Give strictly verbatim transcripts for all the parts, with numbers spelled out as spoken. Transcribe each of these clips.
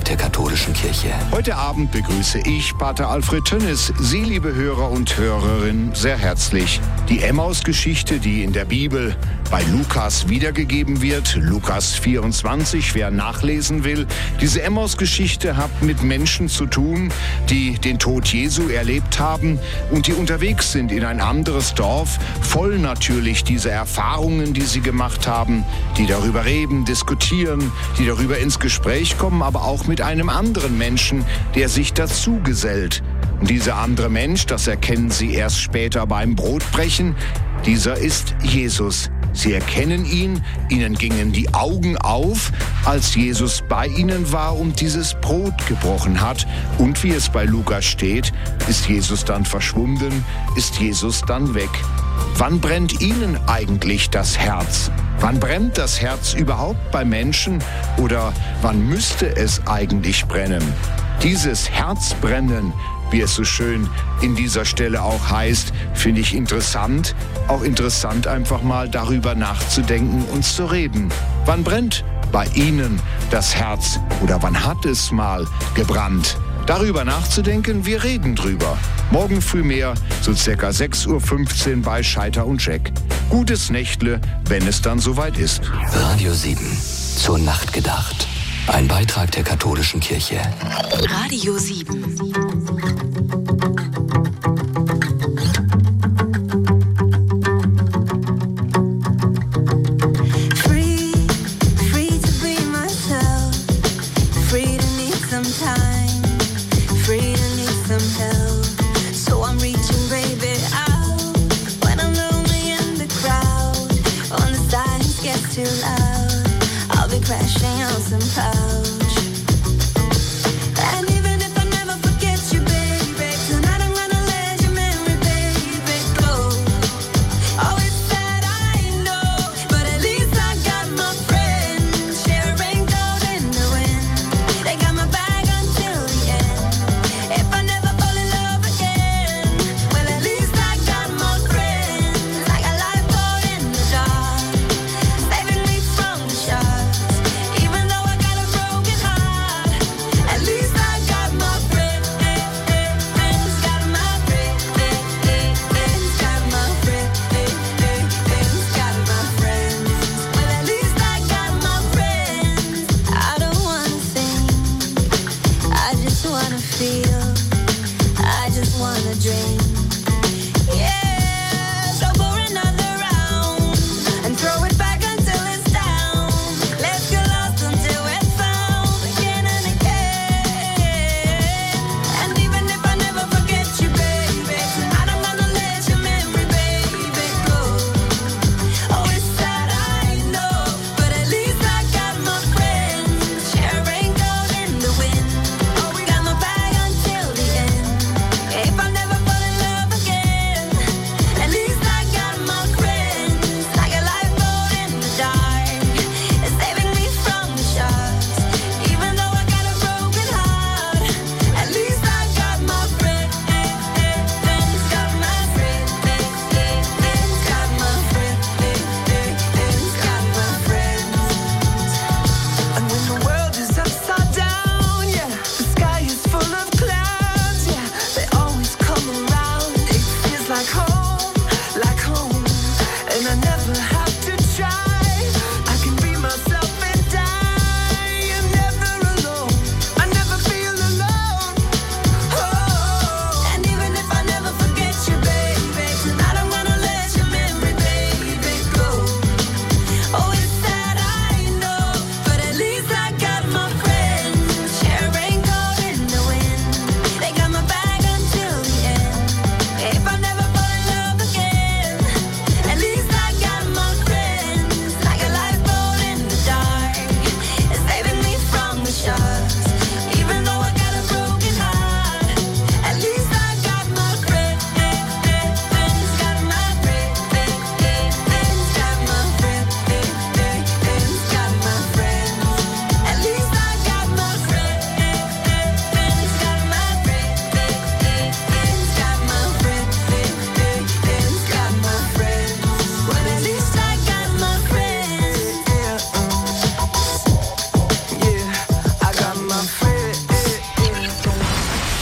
der katholischen Kirche. Heute Abend begrüße ich, Pater Alfred Tönnes, Sie, liebe Hörer und Hörerinnen, sehr herzlich. Die Emmaus-Geschichte, die in der Bibel bei Lukas wiedergegeben wird, Lukas vierundzwanzig, wer nachlesen will. Diese Emmaus-Geschichte hat mit Menschen zu tun, die den Tod Jesu erlebt haben und die unterwegs sind in ein anderes Dorf, voll natürlich dieser Erfahrungen, die sie gemacht haben, die darüber reden, diskutieren, die darüber ins Gespräch kommen, aber auch mit einem anderen Menschen, der sich dazu gesellt. Und dieser andere Mensch, das erkennen sie erst später beim Brotbrechen, dieser ist Jesus. Sie erkennen ihn, ihnen gingen die Augen auf, als Jesus bei ihnen war und dieses Brot gebrochen hat. Und wie es bei Lukas steht, ist Jesus dann verschwunden, ist Jesus dann weg. Wann brennt Ihnen eigentlich das Herz? Wann brennt das Herz überhaupt bei Menschen? Oder wann müsste es eigentlich brennen? Dieses Herzbrennen, wie es so schön in dieser Stelle auch heißt, finde ich interessant. Auch interessant, einfach mal darüber nachzudenken und zu reden. Wann brennt bei Ihnen das Herz oder wann hat es mal gebrannt? Darüber nachzudenken, wir reden drüber. Morgen früh mehr, so circa sechs Uhr fünfzehn bei Scheiter und Jack. Gutes Nächtle, wenn es dann soweit ist. Radio sieben, zur Nacht gedacht. Ein Beitrag der katholischen Kirche. Radio sieben. Crashing on some couch. And even if I never forget you, baby, tonight I'm gonna let your memory, baby, go. Oh, it's sad, I know, but at least I got my friends sharing gold in the wind. They got my back until the end. If I never fall in love again, well, at least I got my friends. I got lifeboat in the dark, saving me from the sharks. If I never fall in love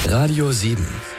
Radio sieben.